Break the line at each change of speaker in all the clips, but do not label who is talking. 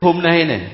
Hôm nay này,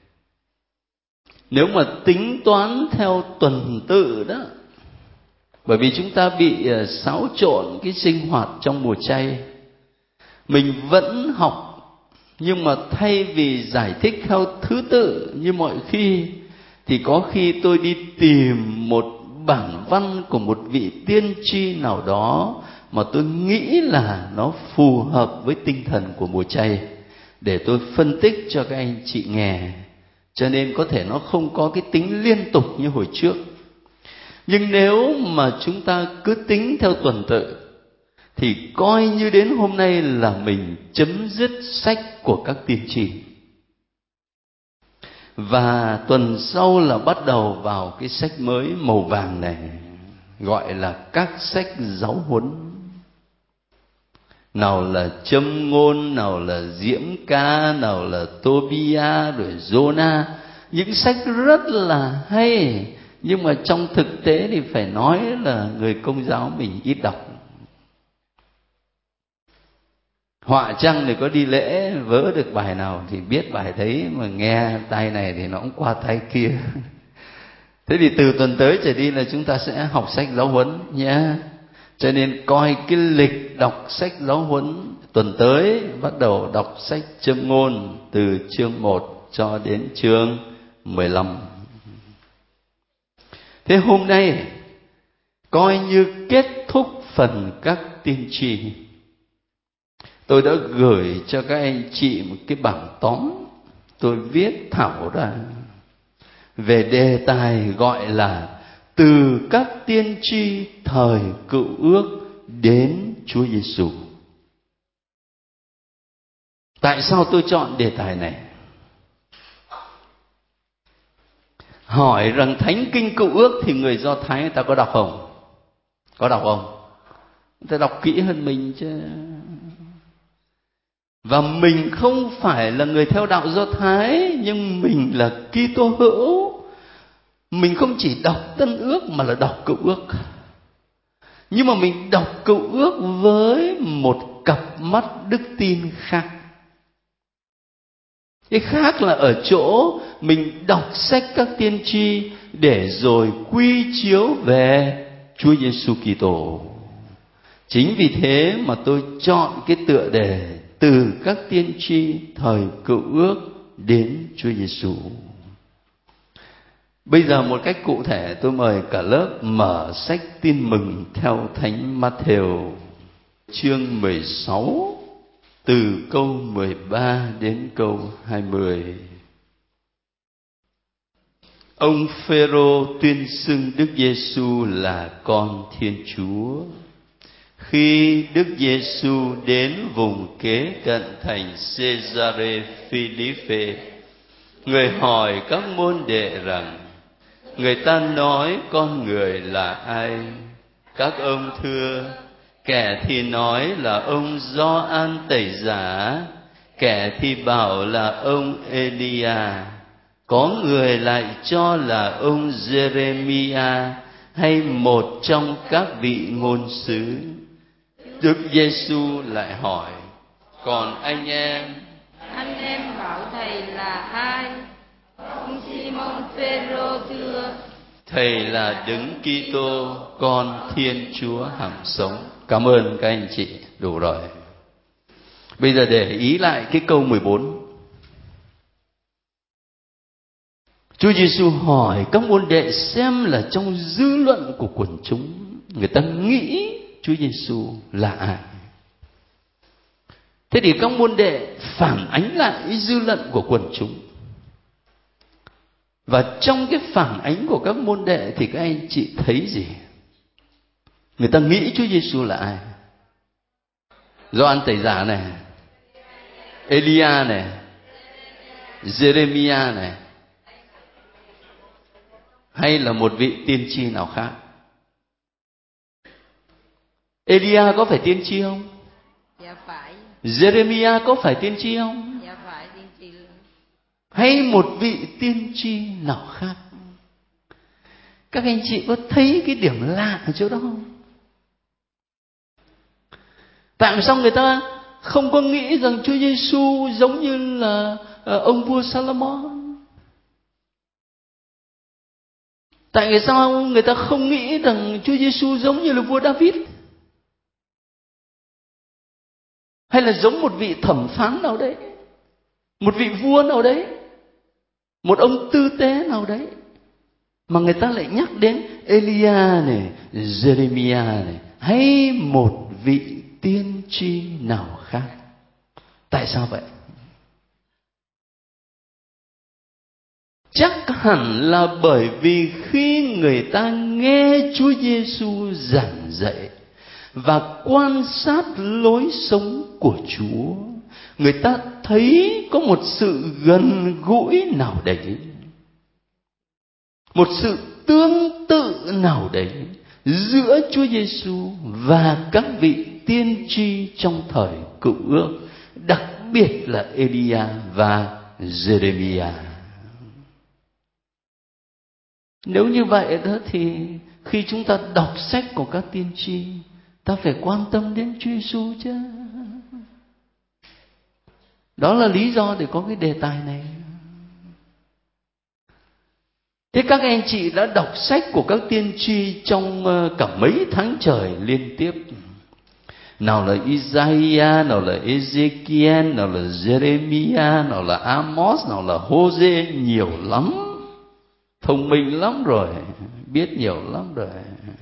nếu mà tính toán theo tuần tự đó, bởi vì chúng ta bị xáo trộn cái sinh hoạt trong mùa chay, mình vẫn học, nhưng mà thay vì giải thích theo thứ tự như mọi khi, thì có khi tôi đi tìm một bản văn của một vị tiên tri nào đó mà tôi nghĩ là nó phù hợp với tinh thần của mùa chay, để tôi phân tích cho các anh chị nghe. Cho nên có thể nó không có cái tính liên tục như hồi trước. Nhưng nếu mà chúng ta cứ tính theo tuần tự, thì coi như đến hôm nay là mình chấm dứt sách của các tiên tri. Và tuần sau là bắt đầu vào cái sách mới màu vàng này, gọi là các sách giáo huấn. Nào là châm ngôn, nào là diễm ca, nào là Tobia, rồi Jonah. Những sách rất là hay, nhưng mà trong thực tế thì phải nói là người Công giáo mình ít đọc. Họa chăng thì có đi lễ vỡ được bài nào thì biết bài đấy, mà nghe tai này thì nó cũng qua tai kia. Thế thì từ tuần tới trở đi là chúng ta sẽ học sách giáo huấn nhé. Cho nên coi cái lịch đọc sách giáo huấn. Tuần tới bắt đầu đọc sách châm ngôn từ chương 1 cho đến chương 15. Thế hôm nay coi như kết thúc phần các tiên tri. Tôi đã gửi cho các anh chị một cái bảng tóm tôi viết thảo ra về đề tài gọi là từ các tiên tri thời Cựu Ước đến Chúa Giêsu. Tại sao tôi chọn đề tài này? Hỏi rằng Thánh Kinh Cựu Ước thì người Do Thái người ta có đọc không? Có đọc không? Người ta đọc kỹ hơn mình chứ. Và mình không phải là người theo đạo Do Thái, nhưng mình là Kitô hữu. Mình không chỉ đọc Tân Ước mà là đọc Cựu Ước. Nhưng mà mình đọc Cựu Ước với một cặp mắt đức tin khác. Cái khác là ở chỗ mình đọc sách các tiên tri để rồi quy chiếu về Chúa Giêsu Kitô. Chính vì thế mà tôi chọn cái tựa đề từ các tiên tri thời Cựu Ước đến Chúa Giêsu. Bây giờ một cách cụ thể, tôi mời cả lớp mở sách Tin Mừng theo Thánh Matthew chương 16 từ câu 13 đến câu 20. Ông Phêrô tuyên xưng Đức Giêsu là con Thiên Chúa. Khi Đức Giêsu đến vùng kế cận thành Cesare Philippe, người hỏi các môn đệ rằng: người ta nói con người là ai? Các ông thưa: kẻ thì nói là ông Gioan Tẩy Giả, kẻ thì bảo là ông Elia, có người lại cho là ông Jeremia hay một trong các vị ngôn sứ. Đức Giêsu lại hỏi: còn anh em
bảo thầy là ai? Ông Simon Phêrô thưa:
thầy là Đấng Kitô, con Thiên Chúa hằng sống. Cảm ơn các anh chị, đủ rồi. Bây giờ để ý lại cái câu 14. Chúa Giêsu hỏi các môn đệ xem là trong dư luận của quần chúng, người ta nghĩ Chúa Giêsu là ai. Thế thì các môn đệ phản ánh lại dư luận của quần chúng. Và trong cái phản ánh của các môn đệ thì các anh chị thấy gì? Người ta nghĩ Chúa Giêsu là ai? Gioan Tẩy Giả này, Elia này, Jeremia này, hay là một vị tiên tri nào khác? Elia có phải tiên tri không?
Dạ phải.
Jeremia có phải tiên tri không?
Dạ phải, tiên tri.
Hay một vị tiên tri nào khác? Các anh chị có thấy cái điểm lạ ở chỗ đó không? Tại sao người ta không có nghĩ rằng Chúa Giêsu giống như là ông vua Salomon. Tại sao người ta không nghĩ rằng Chúa Giêsu giống như là vua David? Hay là giống một vị thẩm phán nào đấy, một vị vua nào đấy, một ông tư tế nào đấy, mà người ta lại nhắc đến Elia này, Jeremiah này, hay một vị tiên tri nào khác? Tại sao vậy? Chắc hẳn là bởi vì khi người ta nghe Chúa Giêsu giảng dạy và quan sát lối sống của Chúa, người ta thấy có một sự gần gũi nào đấy, một sự tương tự nào đấy giữa Chúa Giêsu và các vị tiên tri trong thời Cựu Ước, đặc biệt là Elia và Jeremiah. Nếu như vậy đó thì khi chúng ta đọc sách của các tiên tri, ta phải quan tâm đến Chúa Giêsu chứ. Đó là lý do để có cái đề tài này. Thế các anh chị đã đọc sách của các tiên tri trong cả mấy tháng trời liên tiếp. Nào là Isaiah, nào là Ezekiel, nào là Jeremiah, nào là Amos, nào là Hôse, nhiều lắm. Thông minh lắm rồi, biết nhiều lắm rồi.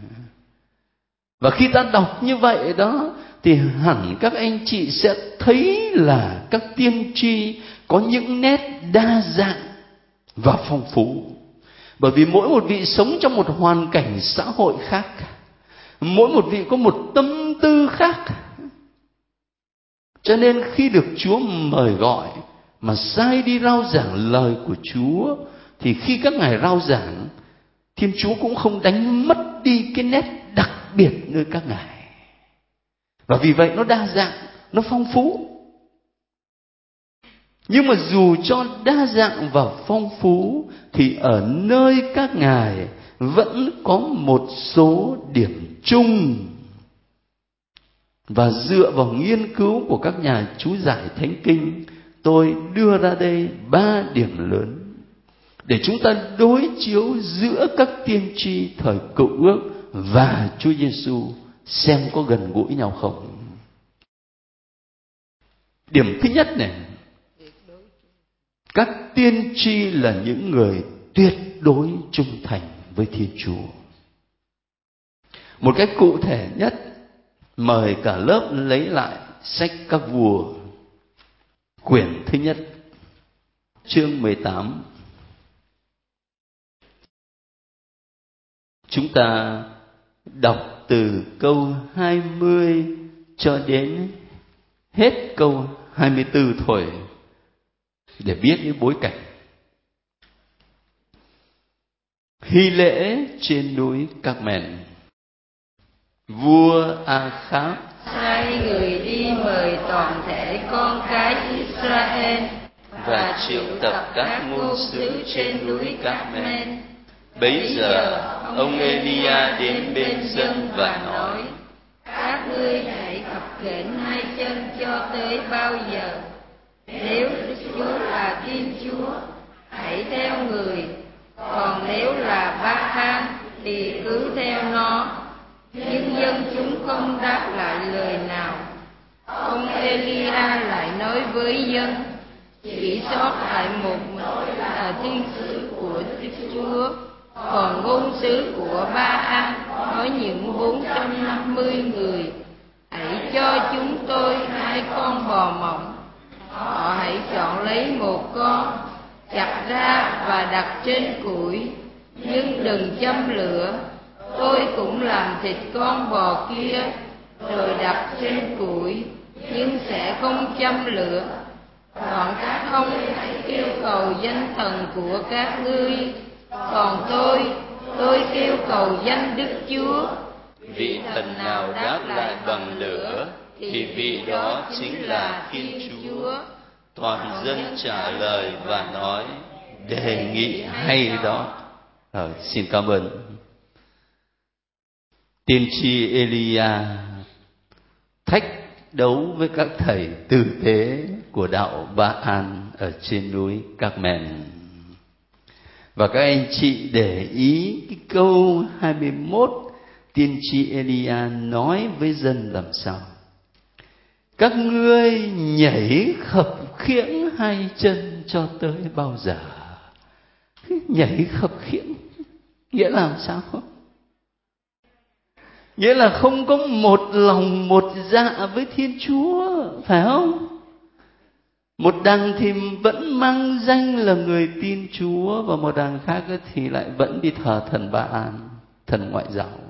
Và khi ta đọc như vậy đó, thì hẳn các anh chị sẽ thấy là các tiên tri có những nét đa dạng và phong phú. Bởi vì mỗi một vị sống trong một hoàn cảnh xã hội khác, mỗi một vị có một tâm tư khác. Cho nên khi được Chúa mời gọi mà sai đi rao giảng lời của Chúa, thì khi các ngài rao giảng, Thiên Chúa cũng không đánh mất đi cái nét đặc biệt nơi các ngài. Và vì vậy nó đa dạng, nó phong phú. Nhưng mà dù cho đa dạng và phong phú, thì ở nơi các ngài vẫn có một số điểm chung. Và dựa vào nghiên cứu của các nhà chú giải Thánh Kinh, tôi đưa ra đây 3 điểm lớn để chúng ta đối chiếu giữa các tiên tri thời Cựu Ước và Chúa Giêsu, xem có gần gũi nhau không. Điểm thứ nhất này, các tiên tri là những người tuyệt đối trung thành với Thiên Chúa. Một cách cụ thể nhất, mời cả lớp lấy lại sách Các Vua, quyển thứ nhất, chương 18. Chúng ta đọc từ câu 20 cho đến hết câu 24 thôi, để biết cái bối cảnh. Hy lễ trên núi Carmel. Vua Ahab
sai người đi mời toàn thể con cái Israel
và triệu tập các ngôn sứ trên núi Carmel. Bấy giờ ông Elia đến bên dân và nói:
các ngươi hãy khập khểnh hai chân cho tới bao giờ? Nếu Đức Chúa là Thiên Chúa, hãy theo người, còn nếu là Ba-han thì cứ theo nó. Nhưng dân chúng không đáp lại lời nào. Ông Elia lại nói với dân: chỉ sót lại một mình là thiên sứ của Đức Chúa, còn ngôn sứ của Ba-an có những 450 người. Hãy cho chúng tôi 2 con bò mỏng. Họ hãy chọn lấy một con, chặt ra và đặt trên củi, nhưng đừng châm lửa. Tôi cũng làm thịt con bò kia, rồi đặt trên củi, nhưng sẽ không châm lửa. Còn các ông hãy kêu cầu danh thần của các ngươi, còn tôi kêu cầu danh Đức Chúa.
Vị thần nào đáp lại bằng lửa thì vị đó chính là Thiên Chúa. Toàn dân trả lời và nói: đề nghị hay đó. Xin cảm ơn. Tiên tri Elia thách đấu với các thầy tử tế của đạo Ba An ở trên núi Carmel. Và các anh chị để ý cái câu 21, tiên tri Elia nói với dân làm sao? Các ngươi nhảy khập khiễng hai chân cho tới bao giờ? Nhảy khập khiễng nghĩa là làm sao? Nghĩa là không có một lòng một dạ với Thiên Chúa, phải không? Một đằng thì vẫn mang danh là người tin Chúa, và một đằng khác thì lại vẫn đi thờ thần Ba An, thần ngoại giáo.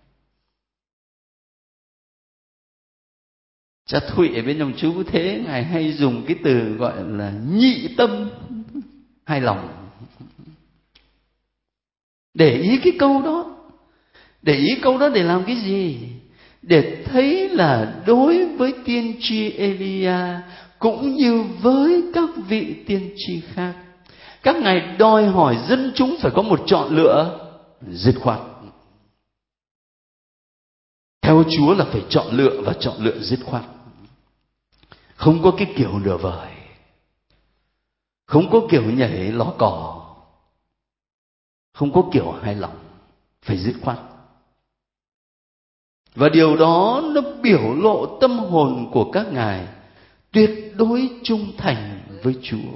Cha Thụy ở bên dòng chú thế, Ngài hay dùng cái từ gọi là nhị tâm hai lòng. Để ý cái câu đó. Để ý câu đó để làm cái gì? Để thấy là đối với tiên tri Elia cũng như với các vị tiên tri khác, các ngài đòi hỏi dân chúng phải có một chọn lựa dứt khoát. Theo Chúa là phải chọn lựa, và chọn lựa dứt khoát. Không có cái kiểu nửa vời, không có kiểu nhảy ló cò, không có kiểu hài lòng, phải dứt khoát. Và điều đó nó biểu lộ tâm hồn của các ngài tuyệt đối trung thành với Chúa.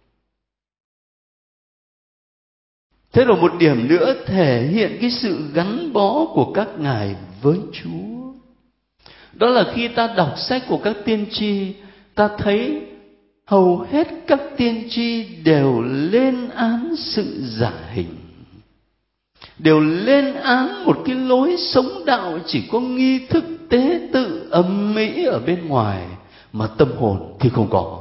Thế là một điểm nữa thể hiện cái sự gắn bó của các ngài với Chúa. Đó là khi ta đọc sách của các tiên tri, ta thấy hầu hết các tiên tri đều lên án sự giả hình, đều lên án một cái lối sống đạo chỉ có nghi thức tế tự ầm ĩ ở bên ngoài, mà tâm hồn thì không có.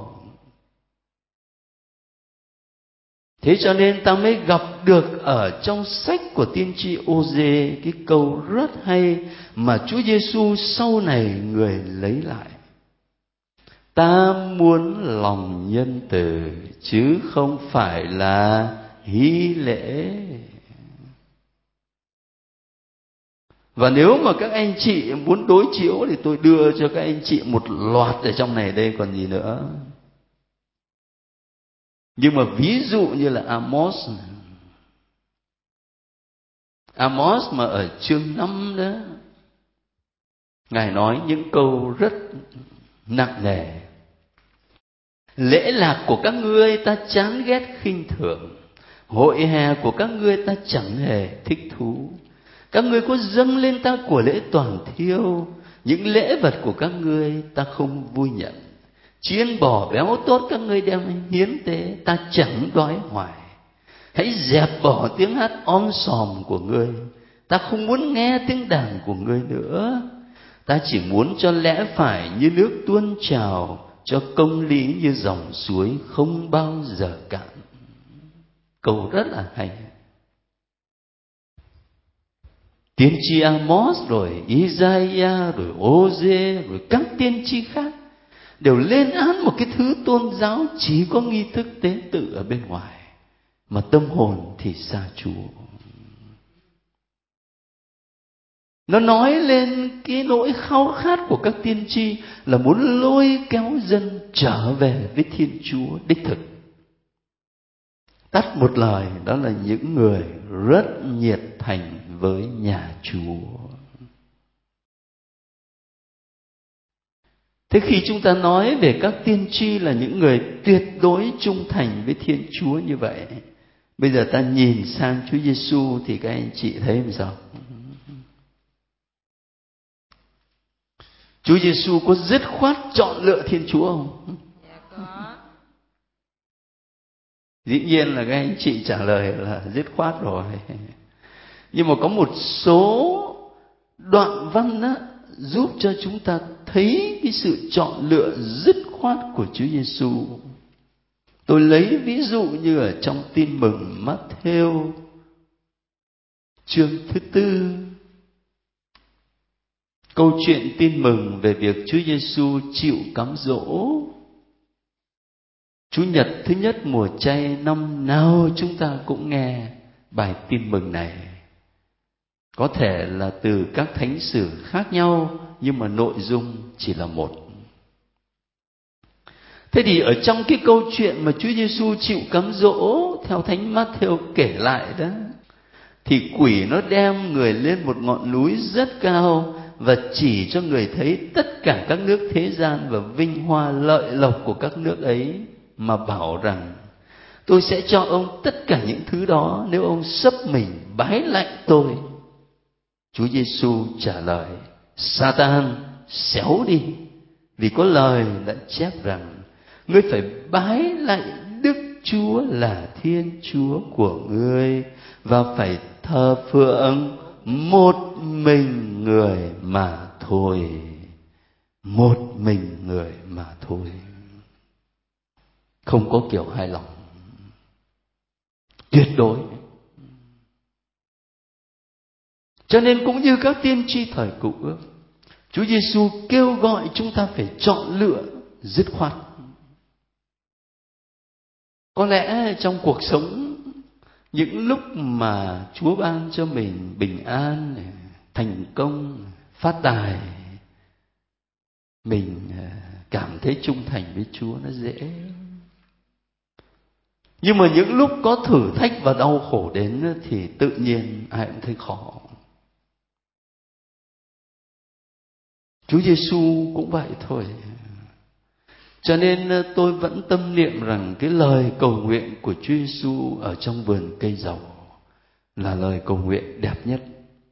Thế cho nên ta mới gặp được ở trong sách của tiên tri Ô-dê cái câu rất hay mà Chúa Giêsu sau này người lấy lại: ta muốn lòng nhân từ chứ không phải là hy lễ. Và nếu mà các anh chị muốn đối chiếu thì tôi đưa cho các anh chị một loạt ở trong này đây còn gì nữa. Nhưng mà ví dụ như là Amos mà ở chương 5 đó, Ngài nói những câu rất nặng nề. Lễ lạc của các ngươi ta chán ghét khinh thường, hội hè của các ngươi ta chẳng hề thích thú. Các ngươi có dâng lên ta của lễ toàn thiêu, những lễ vật của các ngươi ta không vui nhận. Chiên bò béo tốt các ngươi đem hiến tế, ta chẳng đói hoài. Hãy dẹp bỏ tiếng hát om sòm của ngươi, ta không muốn nghe tiếng đàn của ngươi nữa. Ta chỉ muốn cho lẽ phải như nước tuôn trào, cho công lý như dòng suối không bao giờ cạn. Câu rất là hay. Tiên tri Amos rồi Isaiah rồi Ô-dê rồi các tiên tri khác đều lên án một cái thứ tôn giáo chỉ có nghi thức tế tự ở bên ngoài, mà tâm hồn thì xa Chúa. Nó nói lên cái nỗi khao khát của các tiên tri là muốn lôi kéo dân trở về với Thiên Chúa đích thực. Tắt một lời, đó là những người rất nhiệt thành với nhà Chúa. Thế khi chúng ta nói về các tiên tri là những người tuyệt đối trung thành với Thiên Chúa như vậy, bây giờ ta nhìn sang Chúa Giêsu thì các anh chị thấy làm sao? Chúa Giêsu có dứt khoát chọn lựa Thiên Chúa không?
Dạ có.
Dĩ nhiên là các anh chị trả lời là dứt khoát rồi. Nhưng mà có một số đoạn văn đó giúp cho chúng ta thấy cái sự chọn lựa dứt khoát của Chúa Giêsu. Tôi lấy ví dụ như ở trong Tin mừng Mát-thêu chương thứ 4, câu chuyện tin mừng về việc Chúa Giêsu chịu cám dỗ. Chủ nhật thứ nhất mùa chay năm nào chúng ta cũng nghe bài tin mừng này. Có thể là từ các thánh sử khác nhau, nhưng mà nội dung chỉ là một. Thế thì ở trong cái câu chuyện mà Chúa Giêsu chịu cám dỗ theo Thánh Mát-thêu kể lại đó, thì quỷ nó đem người lên một ngọn núi rất cao và chỉ cho người thấy tất cả các nước thế gian và vinh hoa lợi lộc của các nước ấy, mà bảo rằng tôi sẽ cho ông tất cả những thứ đó nếu ông xấp mình bái lạy tôi. Chúa Giêsu trả lời: Sa-tan, xéo đi, vì có lời đã chép rằng ngươi phải bái lạy Đức Chúa là Thiên Chúa của ngươi, và phải thờ phượng một mình người mà thôi. Một mình người mà thôi. Không có kiểu hài lòng. Tuyệt đối. Cho nên cũng như các tiên tri thời Cựu Ước, Chúa Giêsu kêu gọi chúng ta phải chọn lựa dứt khoát. Có lẽ trong cuộc sống, những lúc mà Chúa ban cho mình bình an, thành công, phát tài, mình cảm thấy trung thành với Chúa nó dễ. Nhưng mà những lúc có thử thách và đau khổ đến thì tự nhiên ai cũng thấy khó. Chúa Giêsu cũng vậy thôi. Cho nên tôi vẫn tâm niệm rằng cái lời cầu nguyện của Chúa Giêsu ở trong vườn cây dầu là lời cầu nguyện đẹp nhất.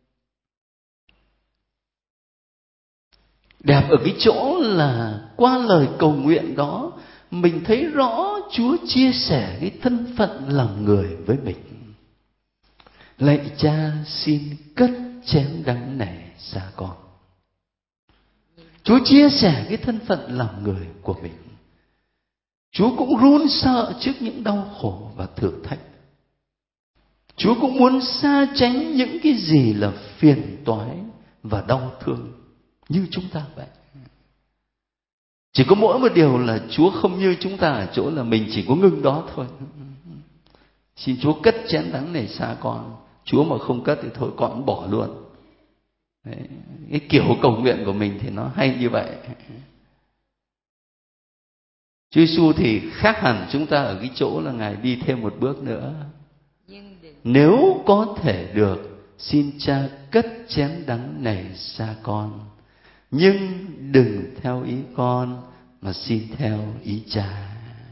Đẹp ở cái chỗ là qua lời cầu nguyện đó, mình thấy rõ Chúa chia sẻ cái thân phận làm người với mình. Lạy Cha, xin cất chén đắng này xa con. Chúa chia sẻ cái thân phận làm người của mình. Chúa cũng run sợ trước những đau khổ và thử thách. Chúa cũng muốn xa tránh những cái gì là phiền toái và đau thương như chúng ta vậy. Chỉ có mỗi một điều là Chúa không như chúng ta ở chỗ là mình chỉ có ngưng đó thôi. Xin Chúa cất chén đắng này xa con. Chúa mà không cất thì thôi con bỏ luôn. Đấy, cái kiểu cầu nguyện của mình thì nó hay như vậy. Chúa Giêsu thì khác hẳn chúng ta ở cái chỗ là Ngài đi thêm một bước nữa. Nếu có thể được, xin Cha cất chén đắng này xa con, nhưng đừng theo ý con mà xin theo ý Cha.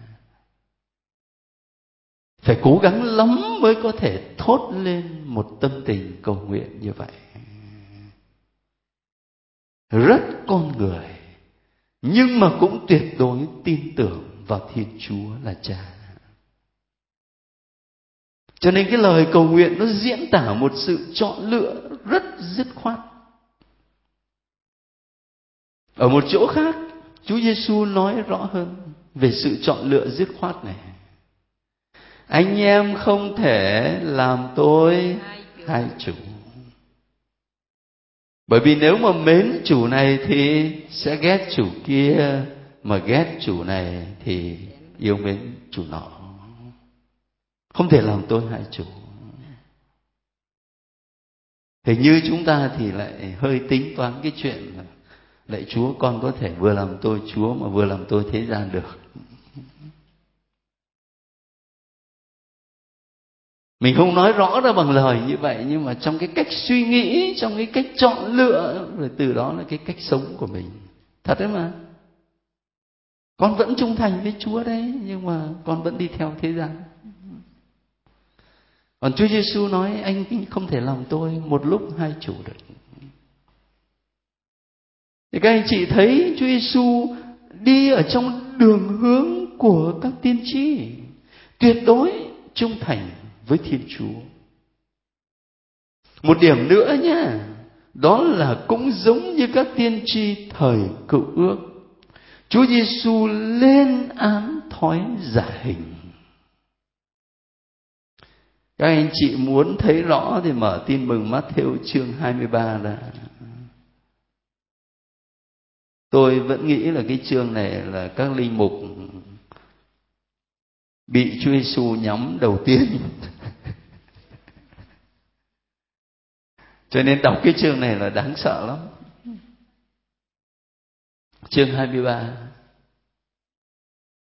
Phải cố gắng lắm mới có thể thốt lên một tâm tình cầu nguyện như vậy. Rất con người, nhưng mà cũng tuyệt đối tin tưởng vào Thiên Chúa là Cha. Cho nên cái lời cầu nguyện nó diễn tả một sự chọn lựa rất dứt khoát. Ở một chỗ khác, Chúa Giêsu nói rõ hơn về sự chọn lựa dứt khoát này. Anh em không thể làm tôi hai chủ. Bởi vì nếu mà mến chủ này thì sẽ ghét chủ kia, mà ghét chủ này thì yêu mến chủ nọ. Không thể làm tôi hai chủ. Hình như chúng ta thì lại hơi tính toán cái chuyện là lạy Chúa, con có thể vừa làm tôi Chúa mà vừa làm tôi thế gian được. Mình không nói rõ ra bằng lời như vậy, nhưng mà trong cái cách suy nghĩ, trong cái cách chọn lựa, rồi từ đó là cái cách sống của mình. Thật đấy mà. Con vẫn trung thành với Chúa đấy, nhưng mà con vẫn đi theo thế gian. Còn Chúa Giêsu nói anh không thể làm tôi một lúc hai chủ được. Thì các anh chị thấy Chúa Giêsu đi ở trong đường hướng của các tiên tri, tuyệt đối trung thành với Thiên Chúa. Một điểm nữa nhá, đó là cũng giống như các tiên tri thời Cựu Ước, Chúa Giêsu lên án thói giả hình. Các anh chị muốn thấy rõ thì mở Tin mừng Mát-thêu chương 23 ra. Tôi vẫn nghĩ là cái chương này là các linh mục bị Chúa Giêsu nhắm đầu tiên. Cho nên đọc cái chương này là đáng sợ lắm. Chương 23.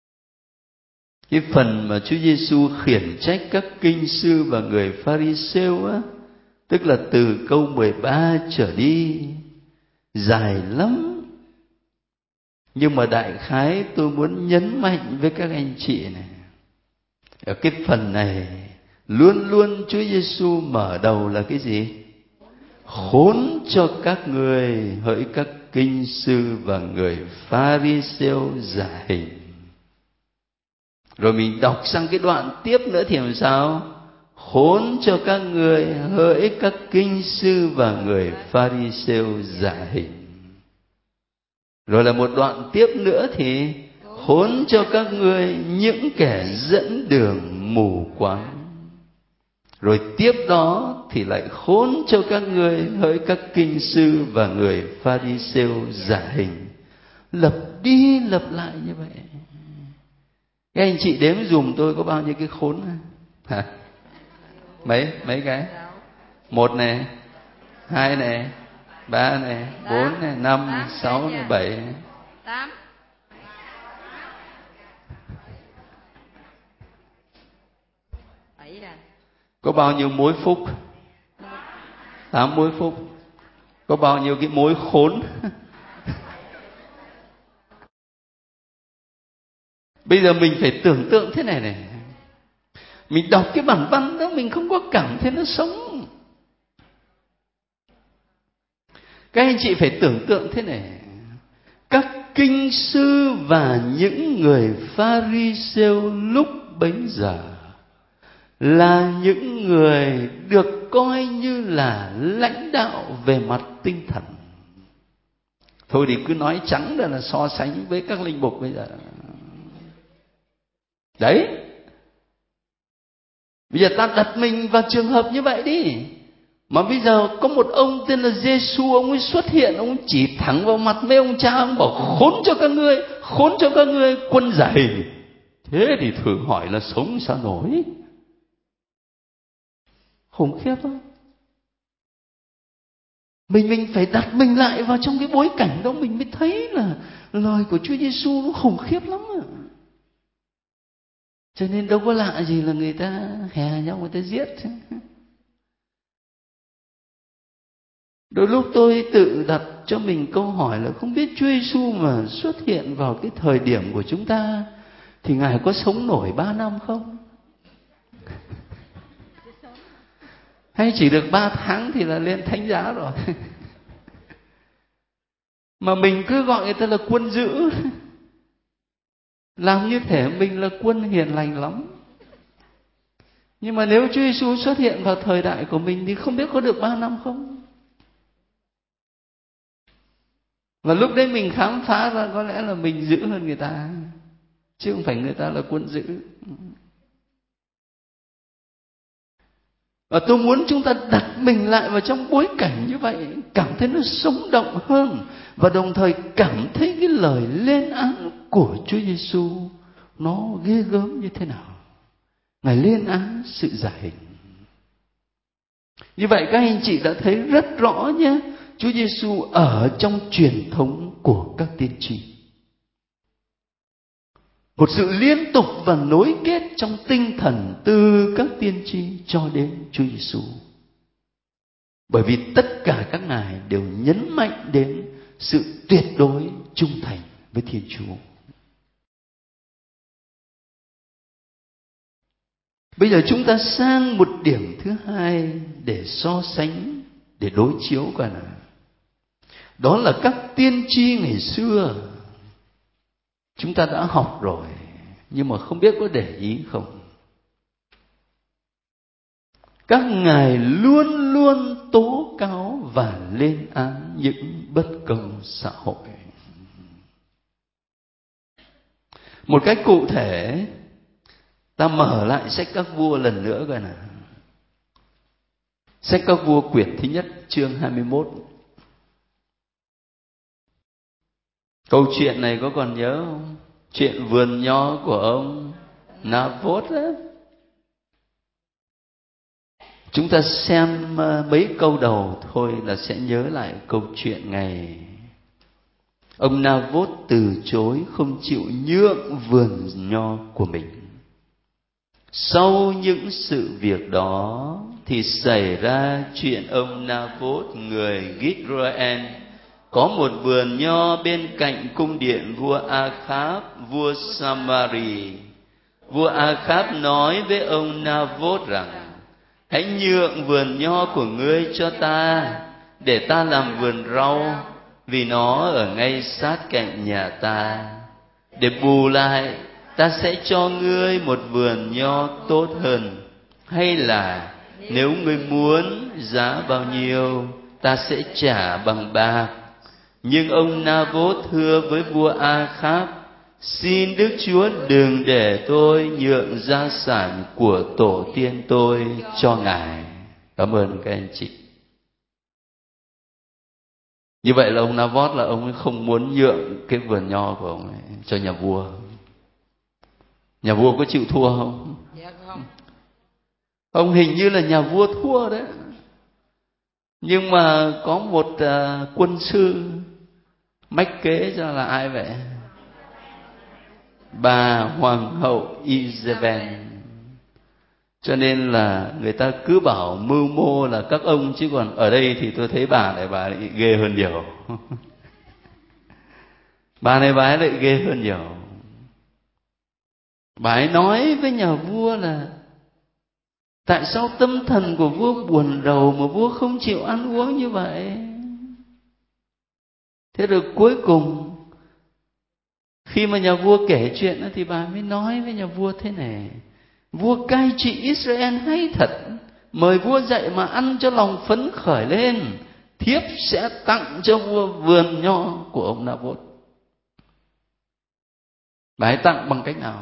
Cái phần mà Chúa Giêsu khiển trách các kinh sư và người Pha-ri-sêu á, tức là từ câu 13 trở đi, dài lắm. Nhưng mà đại khái tôi muốn nhấn mạnh với các anh chị này, ở cái phần này luôn luôn Chúa Giêsu mở đầu là cái gì? Khốn cho các người hỡi các kinh sư và người Pha-ri-sêu giả hình. Rồi mình đọc sang cái đoạn tiếp nữa thì làm sao? Khốn cho các người hỡi các kinh sư và người Pha-ri-sêu giả hình. Rồi là một đoạn tiếp nữa thì khốn cho các người những kẻ dẫn đường mù quáng. Rồi tiếp đó thì lại khốn cho các người hỡi các kinh sư và người Pha-ri-sêu giả hình. Lặp đi lặp lại như vậy. Các anh chị đếm dùm tôi có bao nhiêu cái khốn hả? Mấy cái? 1 này, 2 này, 3 này, 4 này, 5, 6 này, 7 này.
8.
Có bao nhiêu mối phúc? 8 mối phúc. Có bao nhiêu cái mối khốn? Bây giờ mình phải tưởng tượng thế này này. Mình đọc cái bản văn đó mình không có cảm thấy nó sống. Các anh chị phải tưởng tượng thế này. Các kinh sư và những người Pha-ri-sêu lúc bấy giờ là những người được coi như là lãnh đạo về mặt tinh thần. Thôi thì cứ nói trắng ra là so sánh với các linh mục bây giờ. Đấy. Bây giờ ta đặt mình vào trường hợp như vậy đi. Mà bây giờ có một ông tên là Giêsu, ông ấy xuất hiện, ông ấy chỉ thẳng vào mặt mấy ông cha, ông bảo khốn cho các ngươi quân giả hình. Thế thì thử hỏi là sống sao nổi. Khủng khiếp không? Mình phải đặt mình lại vào trong cái bối cảnh đó, mình mới thấy là lời của Chúa Giêsu nó khủng khiếp lắm. Cho nên đâu có lạ gì là người ta hè nhau, người ta giết. Đôi lúc tôi tự đặt cho mình câu hỏi là không biết Chúa Giêsu mà xuất hiện vào cái thời điểm của chúng ta thì Ngài có sống nổi 3 năm không? Hay chỉ được 3 tháng thì là lên thánh giá rồi? Mà mình cứ gọi người ta là quân dữ. Làm như thể mình là quân hiền lành lắm. Nhưng mà nếu Chúa Giêsu xuất hiện vào thời đại của mình thì không biết có được 3 năm không? Và lúc đấy mình khám phá ra có lẽ là mình dữ hơn người ta, chứ không phải người ta là quân dữ. Và tôi muốn chúng ta đặt mình lại vào trong bối cảnh như vậy, cảm thấy nó sống động hơn, và đồng thời cảm thấy cái lời lên án của Chúa Giêsu nó ghê gớm như thế nào. Ngài lên án sự giả hình. Như vậy các anh chị đã thấy rất rõ nhé, Chúa Giêsu ở trong truyền thống của các tiên tri. Một sự liên tục và nối kết trong tinh thần từ các tiên tri cho đến Chúa Giêsu. Bởi vì tất cả các ngài đều nhấn mạnh đến sự tuyệt đối trung thành với Thiên Chúa. Bây giờ chúng ta sang một điểm thứ hai để so sánh, để đối chiếu coi nào. Đó là các tiên tri ngày xưa. Chúng ta đã học rồi, nhưng mà không biết có để ý không. Các ngài luôn luôn tố cáo và lên án những bất công xã hội. Một cách cụ thể, ta mở lại sách Các Vua lần nữa coi nào. Sách Các Vua quyển thứ nhất chương 21. Câu chuyện này có còn nhớ không? Chuyện vườn nho của ông Na-vốt đó. Chúng ta xem mấy câu đầu thôi là sẽ nhớ lại câu chuyện ngày ông Na-vốt từ chối không chịu nhượng vườn nho của mình. Sau những sự việc đó thì xảy ra chuyện ông Na-vốt người Gizrael có một vườn nho bên cạnh cung điện vua A-kháp, vua Samari. Vua A-kháp nói với ông Na-vốt rằng: hãy nhượng vườn nho của ngươi cho ta, để ta làm vườn rau, vì nó ở ngay sát cạnh nhà ta. Để bù lại, ta sẽ cho ngươi một vườn nho tốt hơn. Hay là nếu ngươi muốn, giá bao nhiêu ta sẽ trả bằng bạc. Nhưng ông Na-vốt thưa với vua A-kháp: xin Đức Chúa đừng để tôi nhượng gia sản của tổ tiên tôi cho ngài. Cảm ơn các anh chị. Như vậy là ông Na-vốt là ông ấy không muốn nhượng cái vườn nho của ông ấy cho nhà vua. Nhà vua có chịu thua không?
Dạ không.
Ông hình như là nhà vua thua đấy. Nhưng mà có một quân sư mách kế cho là ai vậy? Bà hoàng hậu Izabel. Cho nên là người ta cứ bảo mưu mô là các ông, chứ còn ở đây thì tôi thấy bà lại ghê hơn nhiều. Bà này lại ghê hơn nhiều. Bà ấy nói với nhà vua là: tại sao tâm thần của vua buồn rầu mà vua không chịu ăn uống như vậy? Thế rồi cuối cùng khi mà nhà vua kể chuyện thì bà mới nói với nhà vua thế này: vua cai trị Israel hay thật, mời vua dậy mà ăn cho lòng phấn khởi lên. Thiếp sẽ tặng cho vua vườn nho của ông Na-vốt. Bà ấy tặng bằng cách nào?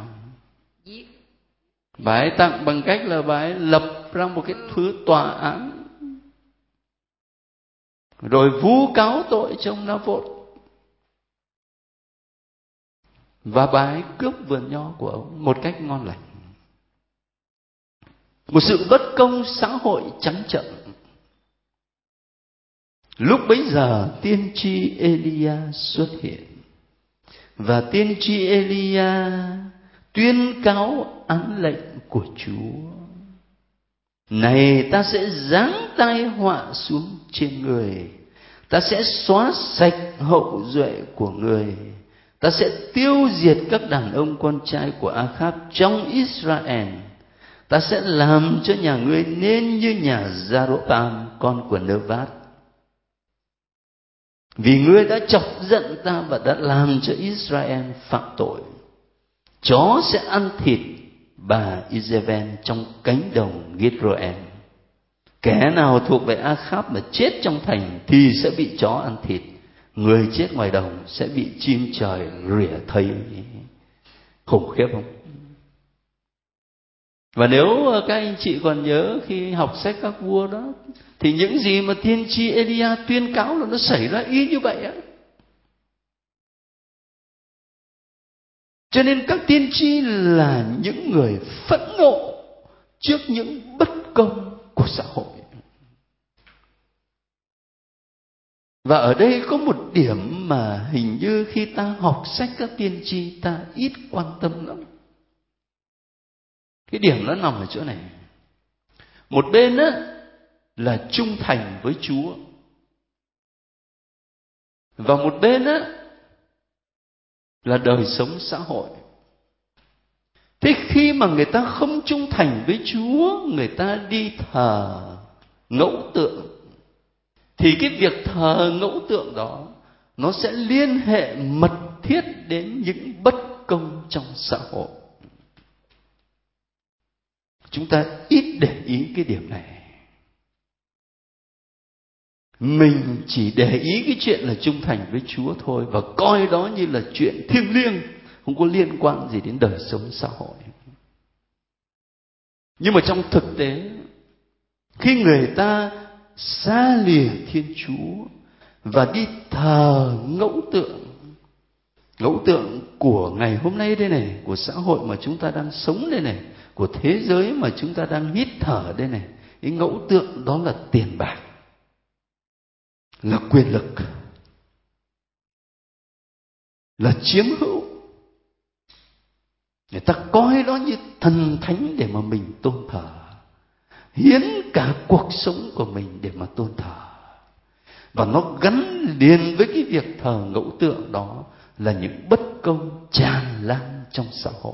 Bà ấy tặng bằng cách là bà ấy lập ra một cái thứ tòa án, rồi vu cáo tội cho ông Na-vốt, và bà ấy cướp vườn nho của ông một cách ngon lành. Một sự bất công xã hội trắng trợn. Lúc bấy giờ tiên tri Elia xuất hiện, và tiên tri Elia tuyên cáo án lệnh của Chúa: này, ta sẽ giáng tai họa xuống trên người, ta sẽ xóa sạch hậu duệ của người, ta sẽ tiêu diệt các đàn ông con trai của A-kháp trong Israel, ta sẽ làm cho nhà ngươi nên như nhà Gia-rô-bam con của Nơ-vát, vì ngươi đã chọc giận ta và đã làm cho Israel phạm tội. Chó sẽ ăn thịt bà Izabel trong cánh đồng Gizrael. Kẻ nào thuộc về A-kháp mà chết trong thành thì sẽ bị chó ăn thịt, người chết ngoài đồng sẽ bị chim trời rỉa thây. Khủng khiếp không? Và nếu các anh chị còn nhớ khi học sách các vua đó, thì những gì mà tiên tri Elia tuyên cáo là nó xảy ra y như vậy á. Cho nên các tiên tri là những người phẫn nộ trước những bất công của xã hội. Và ở đây có một điểm mà hình như khi ta học sách các tiên tri ta ít quan tâm lắm. Cái điểm nó nằm ở chỗ này. Một bên á là trung thành với Chúa, và một bên á là đời sống xã hội. Thế khi mà người ta không trung thành với Chúa, người ta đi thờ ngẫu tượng, thì cái việc thờ ngẫu tượng đó nó sẽ liên hệ mật thiết đến những bất công trong xã hội. Chúng ta ít để ý cái điểm này. Mình chỉ để ý cái chuyện là trung thành với Chúa thôi, và coi đó như là chuyện thiêng liêng, không có liên quan gì đến đời sống xã hội. Nhưng mà trong thực tế, khi người ta xa lìa Thiên Chúa và đi thờ ngẫu tượng của ngày hôm nay đây này, của xã hội mà chúng ta đang sống đây này, của thế giới mà chúng ta đang hít thở đây này, cái ngẫu tượng đó là tiền bạc, là quyền lực, là chiếm hữu, Người ta coi đó như thần thánh để mà mình tôn thờ, hiến cả cuộc sống của mình để mà tôn thờ. Và nó gắn liền với cái việc thờ ngẫu tượng đó là những bất công tràn lan trong xã hội.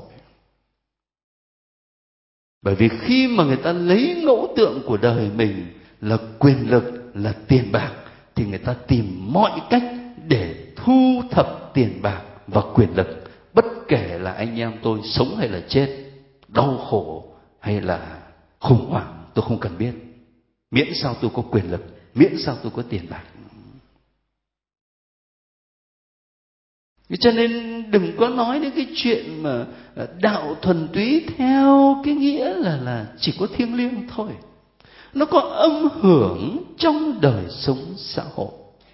Bởi vì khi mà người ta lấy ngẫu tượng của đời mình là quyền lực, là tiền bạc, thì người ta tìm mọi cách để thu thập tiền bạc và quyền lực. Bất kể là anh em tôi sống hay là chết, đau khổ hay là khủng hoảng, tôi không cần biết. Miễn sao tôi có quyền lực, miễn sao tôi có tiền bạc. Cho nên đừng có nói đến cái chuyện mà đạo thuần túy theo cái nghĩa là chỉ có thiêng liêng thôi. Nó có âm hưởng trong đời sống xã hội.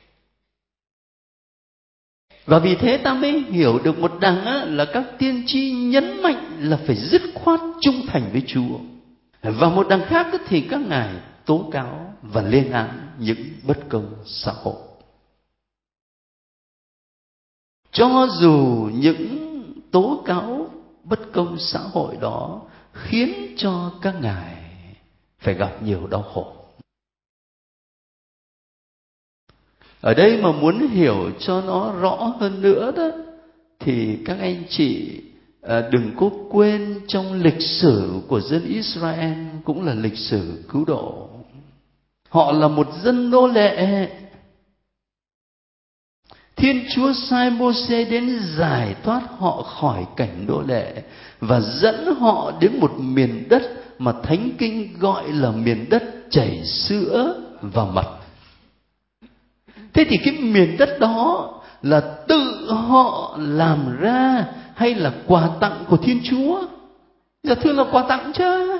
Và vì thế ta mới hiểu được một đằng là các tiên tri nhấn mạnh là phải dứt khoát trung thành với Chúa. Và một đằng khác thì các ngài tố cáo và lên án những bất công xã hội. Cho dù những tố cáo bất công xã hội đó khiến cho các ngài phải gặp nhiều đau khổ. Ở đây mà muốn hiểu cho nó rõ hơn nữa đó, thì các anh chị đừng có quên trong lịch sử của dân Israel cũng là lịch sử cứu độ. Họ là một dân nô lệ. Thiên Chúa sai Mô-sê đến giải thoát họ khỏi cảnh nô lệ và dẫn họ đến một miền đất mà Thánh Kinh gọi là miền đất chảy sữa và mật. Thế thì cái miền đất đó là tự họ làm ra hay là quà tặng của Thiên Chúa? Dạ thưa là quà tặng chứ.